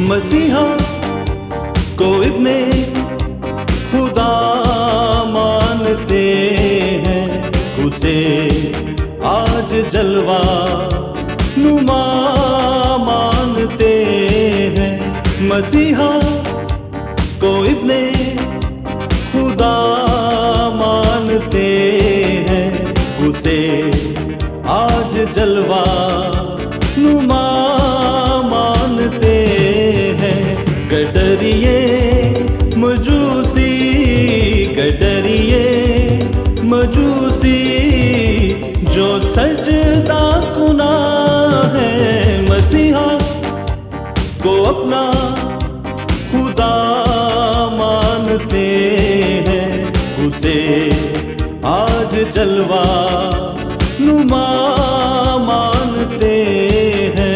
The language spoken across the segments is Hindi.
मसीहा को इब्ने खुदा मानते हैं, उसे आज जलवा नुमा मानते हैं। मसीहा को इब्ने खुदा मानते हैं, उसे आज जलवा नुमा मानते हैं। गडरिए मजूसी, गडरिए मजूसी जो सजदा कुना है, मसीहा को अपना खुदा मानते हैं, उसे आज जलवा नुमा मानते हैं।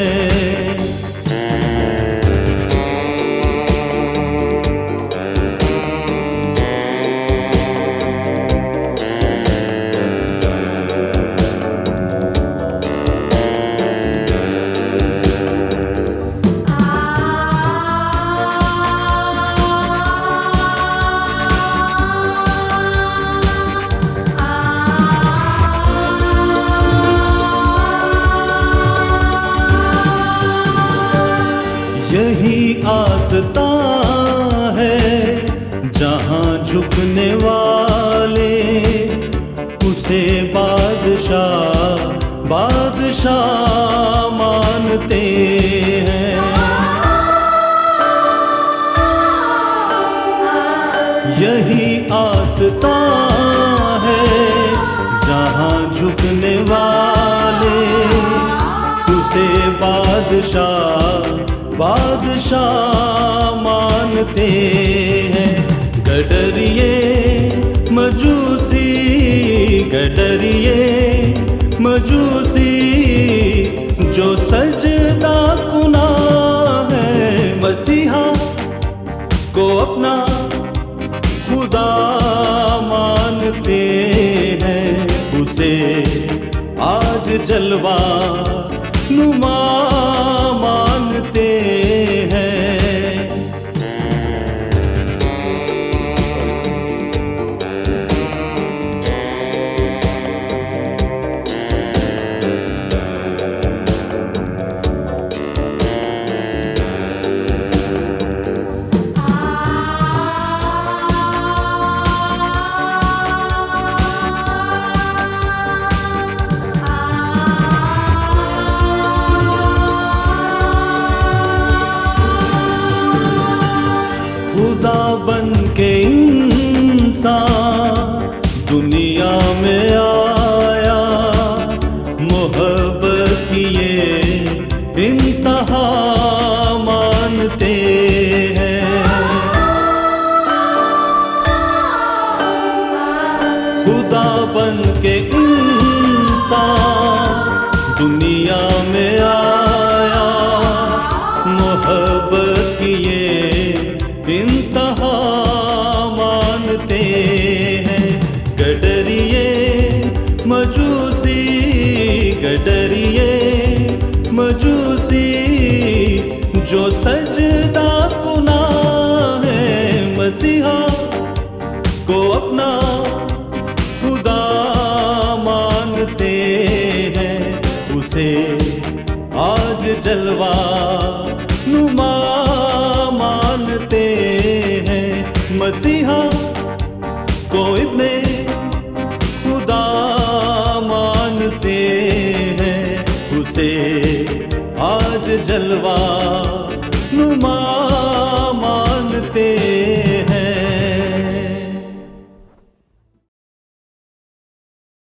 यही आस्था है जहां झुकने वाले उसे बादशाह बादशाह मानते हैं। यही आस्था है जहां झुकने वाले उसे बादशाह बादशाह मानते हैं। गडरिए मजूसी, गडरिए मजूसी जो सजदा कुना है, मसीहा को अपना खुदा मानते हैं, उसे आज जलवा नुमा मानते हैं। खुदा बन के इंसान दुनिया में आया, मोहब्बत की ये इंतहा मानते हैं। खुदा बन के इंसान दुनिया में आया, मोहब्बत की ये इंतहा मानते हैं। गडरिए मजूसी, गडरिए मजूसी जो सजदा कुना है, मसीहा को अपना खुदा मानते हैं, उसे आज जलवा नुमा मानते हैं। मसीहा को इब्ने खुदा मानते हैं, उसे आज जलवा नुमा